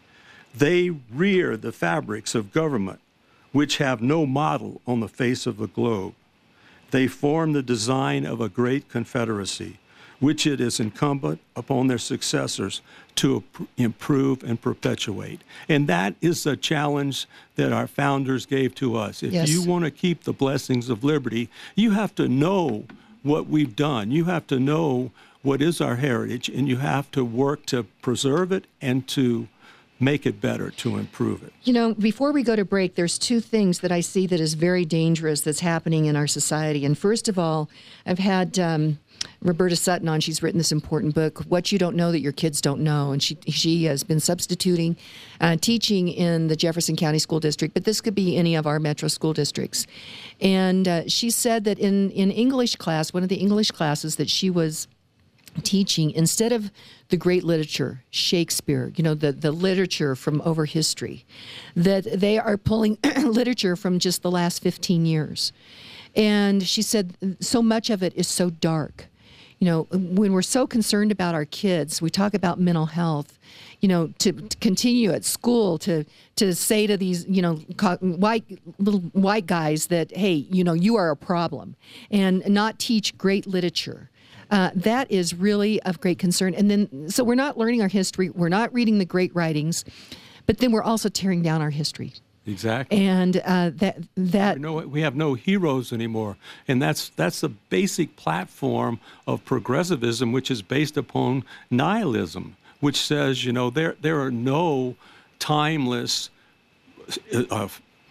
They rear the fabrics of government which have no model on the face of the globe. They form the design of a great confederacy, which it is incumbent upon their successors to improve and perpetuate. And that is the challenge that our founders gave to us. If yes. you want to keep the blessings of liberty, you have to know what we've done. You have to know what is our heritage, and you have to work to preserve it and to make it better, to improve it. You know, before we go to break, there's two things that I see that is very dangerous that's happening in our society. And first of all, I've had um, Roberta Sutton on. She's written this important book, What You Don't Know That Your Kids Don't Know. And she she has been substituting uh, teaching in the Jefferson County School District, but this could be any of our metro school districts. And uh, she said that in, in English class, one of the English classes that she was teaching, instead of the great literature, Shakespeare, you know, the, the literature from over history, that they are pulling literature from just the last fifteen years. And she said so much of it is so dark. You know, when we're so concerned about our kids, we talk about mental health, you know, to, to continue at school to to say to these, you know, white little white guys that, hey, you know, you are a problem, and not teach great literature. Uh, that is really of great concern. And then, so we're not learning our history, we're not reading the great writings, but then we're also tearing down our history. Exactly. And uh, that that you know, we have no heroes anymore, and that's that's the basic platform of progressivism, which is based upon nihilism, which says, you know, there there are no timeless, uh,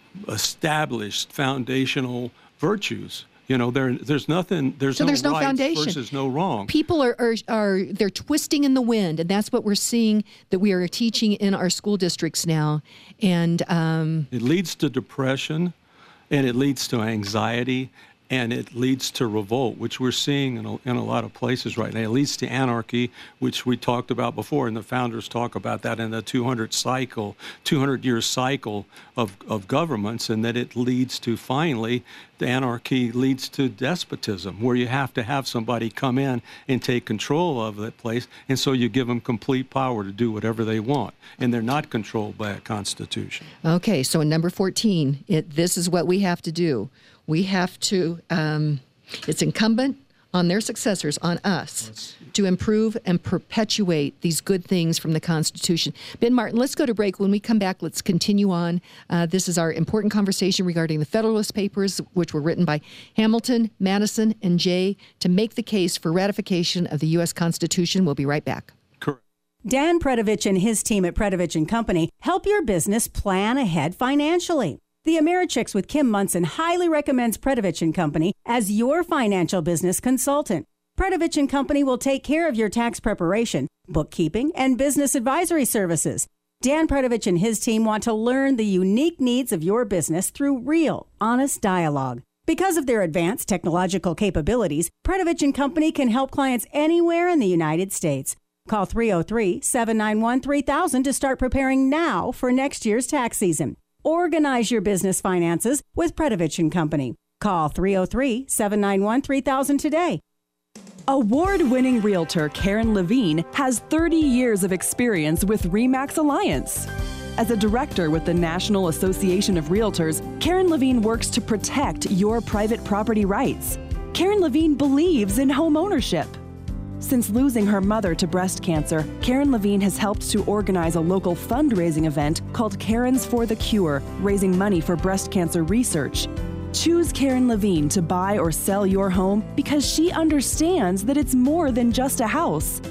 established foundational virtues. You know, there, there's nothing, there's so no there's no right foundation. versus no wrong. People are, are, are, they're twisting in the wind, and that's what we're seeing that we are teaching in our school districts now. And um, it leads to depression, and it leads to anxiety, and it leads to revolt, which we're seeing in a, in a lot of places right now. It leads to anarchy, which we talked about before, and the founders talk about that in the two hundred cycle, two hundred year cycle of, of governments, and that it leads to, finally, the anarchy leads to despotism, where you have to have somebody come in and take control of that place, and so you give them complete power to do whatever they want, and they're not controlled by a constitution. Okay, so in number fourteen, it, this is what we have to do. We have to, um, it's incumbent on their successors, on us, let's, to improve and perpetuate these good things from the Constitution. Ben Martin, let's go to break. When we come back, let's continue on. Uh, this is our important conversation regarding the Federalist Papers, which were written by Hamilton, Madison, and Jay to make the case for ratification of the U S Constitution. We'll be right back. Correct. Dan Predovich and his team at Predovich and Company help your business plan ahead financially. The Americhicks with Kim Munson highly recommends Predovich and Company as your financial business consultant. Predovich and Company will take care of your tax preparation, bookkeeping, and business advisory services. Dan Predovich and his team want to learn the unique needs of your business through real, honest dialogue. Because of their advanced technological capabilities, Predovich and Company can help clients anywhere in the United States. Call three oh three, seven nine one, three thousand to start preparing now for next year's tax season. Organize your business finances with Predovich and Company. Call three oh three, seven nine one, three thousand today. Award-winning realtor Karen Levine has thirty years of experience with RE/MAX Alliance. As a director with the National Association of Realtors, Karen Levine works to protect your private property rights. Karen Levine believes in home ownership. Since losing her mother to breast cancer, Karen Levine has helped to organize a local fundraising event called Karens for the Cure, raising money for breast cancer research. Choose Karen Levine to buy or sell your home because she understands that it's more than just a house.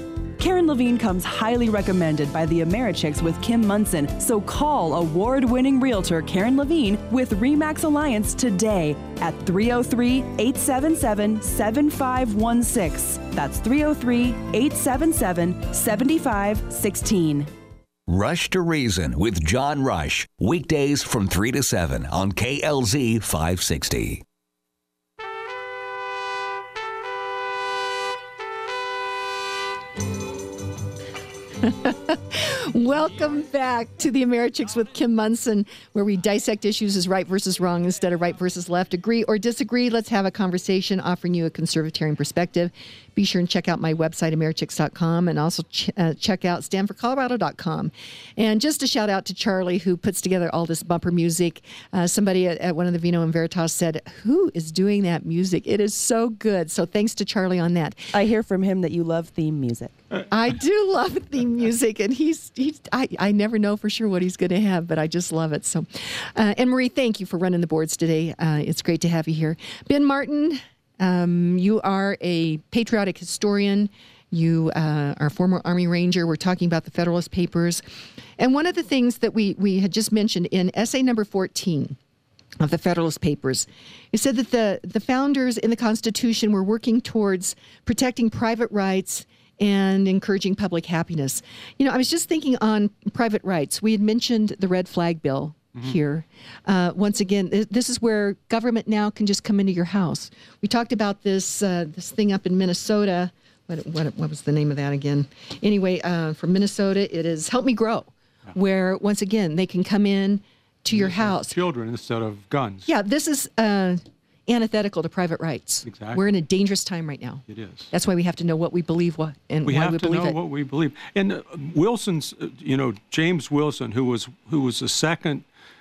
Karen Levine comes highly recommended by the Americhicks with Kim Munson, so call award-winning realtor Karen Levine with RE/MAX Alliance today at three oh three, eight seven seven, seven five one six. That's three oh three, eight seven seven, seven five one six. Rush to Reason with John Rush, weekdays from three to seven on K L Z five sixty. Welcome back to the Americhicks with Kim Munson, where we dissect issues as right versus wrong instead of right versus left. Agree or disagree, let's have a conversation offering you a conservatarian perspective. Be sure and check out my website, Americhicks dot com, and also ch- uh, check out Stanford Colorado dot com. And just a shout out to Charlie, who puts together all this bumper music. Uh, somebody at, at one of the Vino and Veritas said, who is doing that music? It is so good. So thanks to Charlie on that. I hear from him that you love theme music. I do love theme music, and he's, he's I, I never know for sure what he's going to have, but I just love it. So, uh, Anne Marie, thank you for running the boards today. Uh, it's great to have you here. Ben Martin, um, you are a patriotic historian. You uh, are a former Army Ranger. We're talking about the Federalist Papers. And one of the things that we, we had just mentioned in essay number fourteen of the Federalist Papers, it said that the, the founders in the Constitution were working towards protecting private rights and encouraging public happiness. You know, I was just thinking on private rights. We had mentioned the red flag bill mm-hmm. here. Uh, once again, th- this is where government now can just come into your house. We talked about this uh, this thing up in Minnesota. What, what, what was the name of that again? Anyway, uh, from Minnesota, it is Help Me Grow, yeah. where, once again, they can come in to your house. Children instead of guns. Yeah, this is uh, antithetical to private rights. Exactly. We're in a dangerous time right now. It is. That's why we have to know what we believe what, and we why have we to believe know it. what we believe. And uh, Wilson's, uh, you know, James Wilson, who was who was the second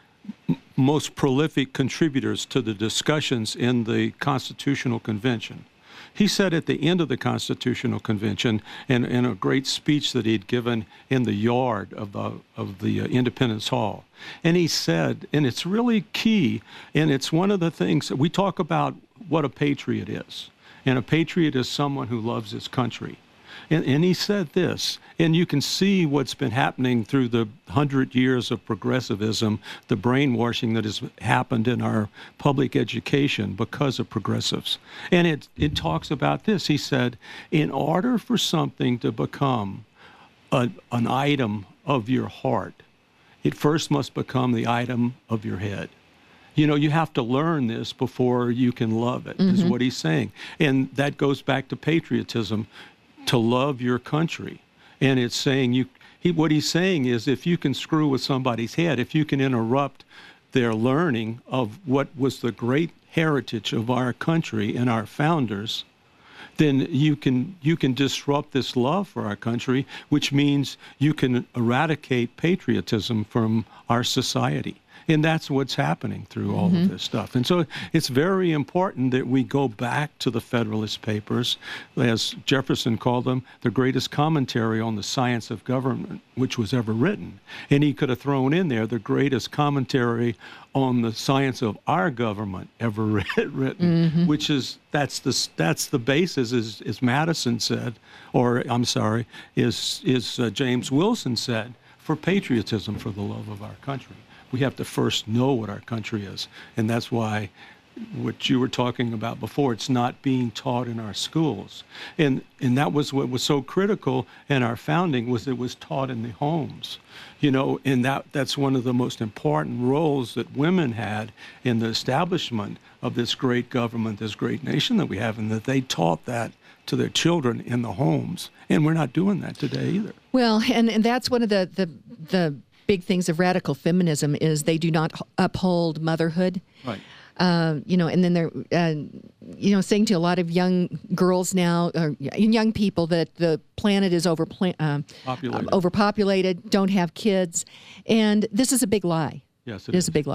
m- most prolific contributors to the discussions in the Constitutional Convention. He said at the end of the Constitutional Convention, and in a great speech that he'd given in the yard of the of the uh, Independence Hall, and he said, and it's really key, and it's one of the things that we talk about what a patriot is, and a patriot is someone who loves his country. And, and he said this, and you can see what's been happening through the hundred years of progressivism, the brainwashing that has happened in our public education because of progressives. And it, it talks about this. He said, in order for something to become a, an item of your heart, it first must become the item of your head. You know, you have to learn this before you can love it, mm-hmm. is what he's saying. And that goes back to patriotism, to love your country. And it's saying, you. He, what he's saying is, if you can screw with somebody's head, if you can interrupt their learning of what was the great heritage of our country and our founders, then you can you can disrupt this love for our country, which means you can eradicate patriotism from our society. And that's what's happening through all mm-hmm. of this stuff. And so it's very important that we go back to the Federalist Papers, as Jefferson called them, the greatest commentary on the science of government which was ever written. And he could have thrown in there the greatest commentary on the science of our government ever written, mm-hmm. which is, that's the that's the basis, as, as Madison said, or I'm sorry, is, is uh, James Wilson said, for patriotism, for the love of our country. We have to first know what our country is. And that's why what you were talking about before, it's not being taught in our schools. And and that was what was so critical in our founding, was it was taught in the homes. You know, and that that's one of the most important roles that women had in the establishment of this great government, this great nation that we have, and that they taught that to their children in the homes. And we're not doing that today either. Well, and, and that's one of the, the the big things of radical feminism is they do not uphold motherhood. Right. Uh, you know, and then they're, uh, you know, saying to a lot of young girls now, or young people, that the planet is over, uh, Populated. um, overpopulated, don't have kids. And this is a big lie. Yes, it, it is. is a big lie.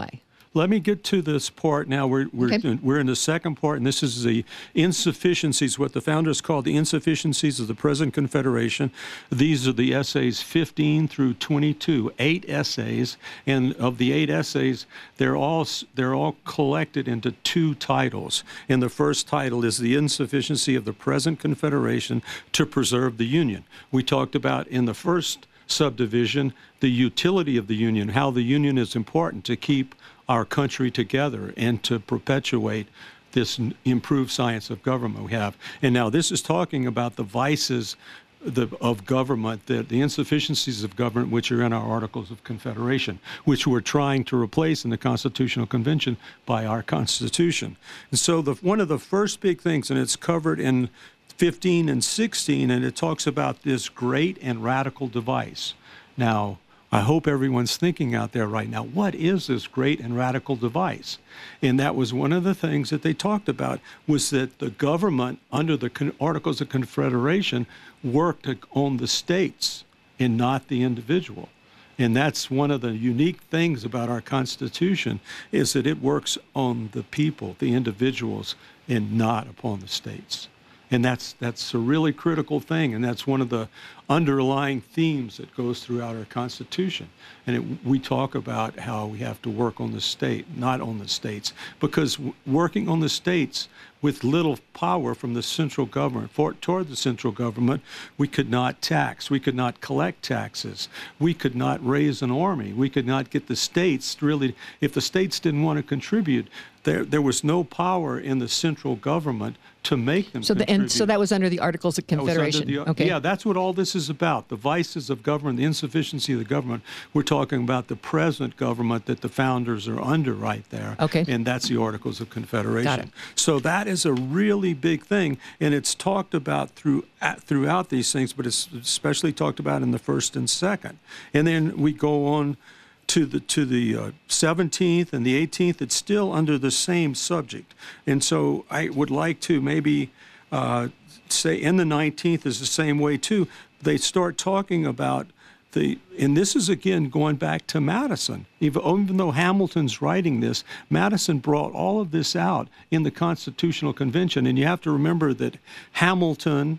let me get to this part now. We're we're Okay. we're in the second part, and this is the insufficiencies, what the founders called the insufficiencies of the present Confederation. These are the essays fifteen through twenty-two, eight essays, and of the eight essays, they're all they're all collected into two titles. And the first title is the insufficiency of the present Confederation to preserve the Union. We talked about in the first subdivision the utility of the Union, how the Union is important to keep our country together and to perpetuate this improved science of government we have. And now this is talking about the vices the, of government, the, the insufficiencies of government, which are in our Articles of Confederation, which we're trying to replace in the Constitutional Convention by our Constitution. And so the, one of the first big things, and it's covered in fifteen and sixteen, and it talks about this great and radical device. Now, I hope everyone's thinking out there right now, what is this great and radical device? And that was one of the things that they talked about, was that the government, under the Con- Articles of Confederation, worked on the states and not the individual. And that's one of the unique things about our Constitution, is that it works on the people, the individuals, and not upon the states. And that's that's a really critical thing, and that's one of the underlying themes that goes throughout our Constitution. And it, we talk about how we have to work on the state, not on the states, because w- working on the states with little power from the central government, for, toward the central government, we could not tax, we could not collect taxes, we could not raise an army, we could not get the states really, if the states didn't want to contribute, there there was no power in the central government to make them So the, contribute. and so that was under the Articles of That was under Confederation. the- okay. Yeah, that's what all this is about, the vices of government, the insufficiency of the government. We're talking about the present government that the founders are under right there. Okay. And that's the Articles of Confederation. Got it. So that is a really big thing, and it's talked about through, at, throughout these things, but it's especially talked about in the first and second. And then we go on to the to the uh, seventeenth and the eighteenth. It's still under the same subject. And so I would like to maybe uh, say in the nineteenth is the same way too. They start talking about the, and this is again going back to Madison. Even, even though Hamilton's writing this, Madison brought all of this out in the Constitutional Convention. And you have to remember that Hamilton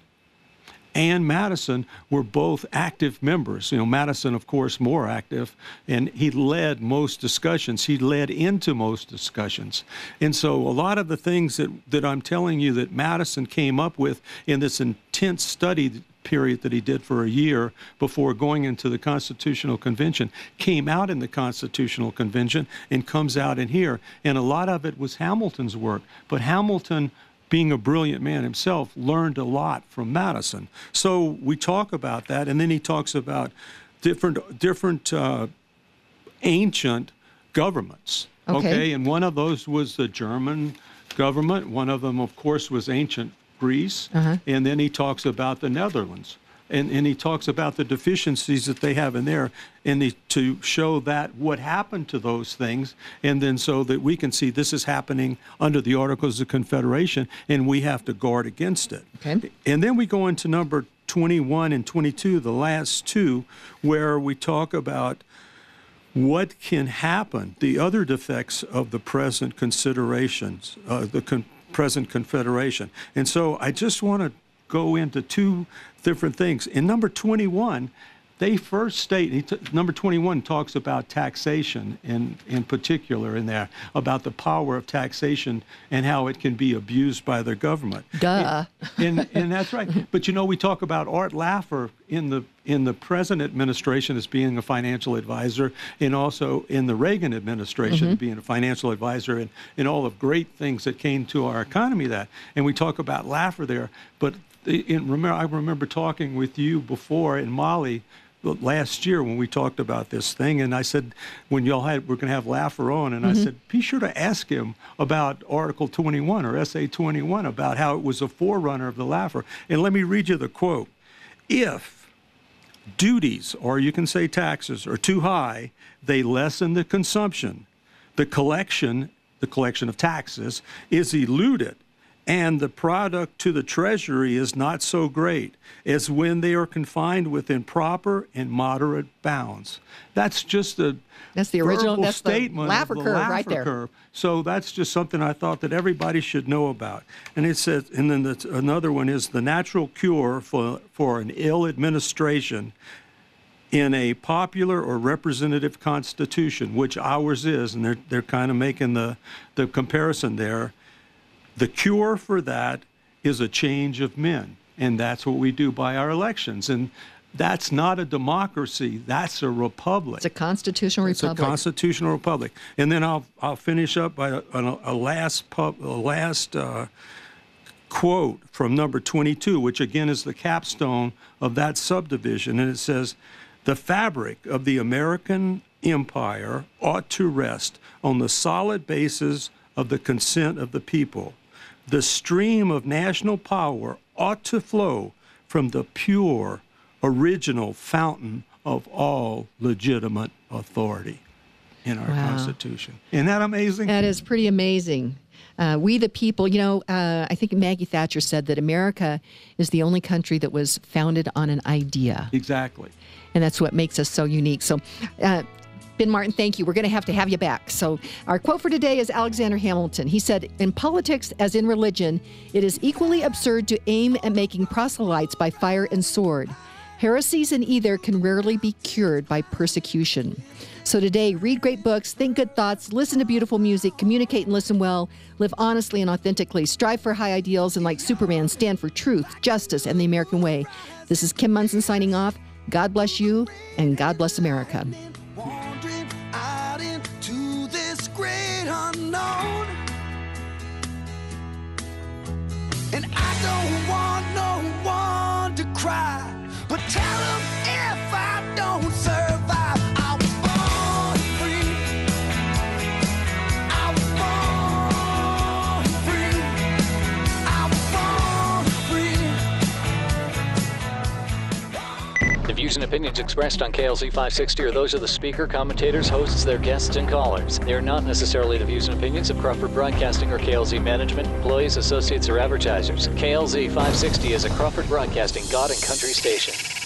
and Madison were both active members. You know, Madison, of course, more active, and he led most discussions. He led into most discussions. And so a lot of the things that, that I'm telling you that Madison came up with in this intense study period that he did for a year before going into the Constitutional Convention came out in the Constitutional Convention and comes out in here. And a lot of it was Hamilton's work. But Hamilton, being a brilliant man himself, learned a lot from Madison. So we talk about that, and then he talks about different different uh, ancient governments. Okay. okay, and one of those was the German government. One of them, of course, was ancient Greece, Uh-huh. and then he talks about the Netherlands. And, and he talks about the deficiencies that they have in there, and the, to show that what happened to those things, and then so that we can see this is happening under the Articles of Confederation, and we have to guard against it. Okay. And then we go into number twenty-one and twenty-two, the last two, where we talk about what can happen, the other defects of the present considerations, uh, the con- present Confederation. And so I just want to go into two different things. In number twenty-one, they first state, he t- number twenty-one talks about taxation in, in particular in there, about the power of taxation and how it can be abused by the government. Duh. And, and, and that's right. But you know, we talk about Art Laffer in the in the present administration as being a financial advisor, and also in the Reagan administration Mm-hmm. being a financial advisor, and, and all the great things that came to our economy that. And we talk about Laffer there, but in, remember, I remember talking with you before in Mali last year when we talked about this thing, and I said, when y'all had, we're going to have Laffer on, and Mm-hmm. I said, be sure to ask him about Article twenty-one or S A twenty-one, about how it was a forerunner of the Laffer. And let me read you the quote. If duties, or you can say taxes, are too high, they lessen the consumption. The collection, the collection of taxes, is eluded, and the product to the Treasury is not so great as when they are confined within proper and moderate bounds. That's just a that's the original verbal that's statement the of Laffer the curve Laffer right there. curve. So that's just something I thought that everybody should know about. And it says, and then the, another one is the natural cure for for an ill administration in a popular or representative constitution, which ours is, and they're they're kind of making the the comparison there. The cure for that is a change of men, and that's what we do by our elections. And that's not a democracy, that's a republic. It's a constitutional republic. It's a constitutional republic. And then I'll I'll finish up by a, a, a last pub, a last uh, quote from number twenty-two, which again is the capstone of that subdivision, and it says, "The fabric of the American empire ought to rest on the solid basis of the consent of the people. The stream of national power ought to flow from the pure, original fountain of all legitimate authority in our Wow. Constitution." Isn't that amazing? That is pretty amazing. Uh, we the people, you know, uh, I think Maggie Thatcher said that America is the only country that was founded on an idea. Exactly. And that's what makes us so unique. So, uh, Ben Martin, thank you. We're going to have to have you back. So our quote for today is Alexander Hamilton. He said, "In politics, as in religion, it is equally absurd to aim at making proselytes by fire and sword. Heresies in either can rarely be cured by persecution." So today, read great books, think good thoughts, listen to beautiful music, communicate and listen well, live honestly and authentically, strive for high ideals, and like Superman, stand for truth, justice, and the American way. This is Kim Munson signing off. God bless you, and God bless America. Wandering out into this great unknown, and I don't want no one to cry, but tell them if I don't survive, I was born free. I was born free. I was born free. The views and opinions expressed on K L Z five sixty are those of the speaker, commentators, hosts, their guests, and callers. They are not necessarily the views and opinions of Crawford Broadcasting or K L Z management, employees, associates, or advertisers. K L Z five sixty is a Crawford Broadcasting God and Country station.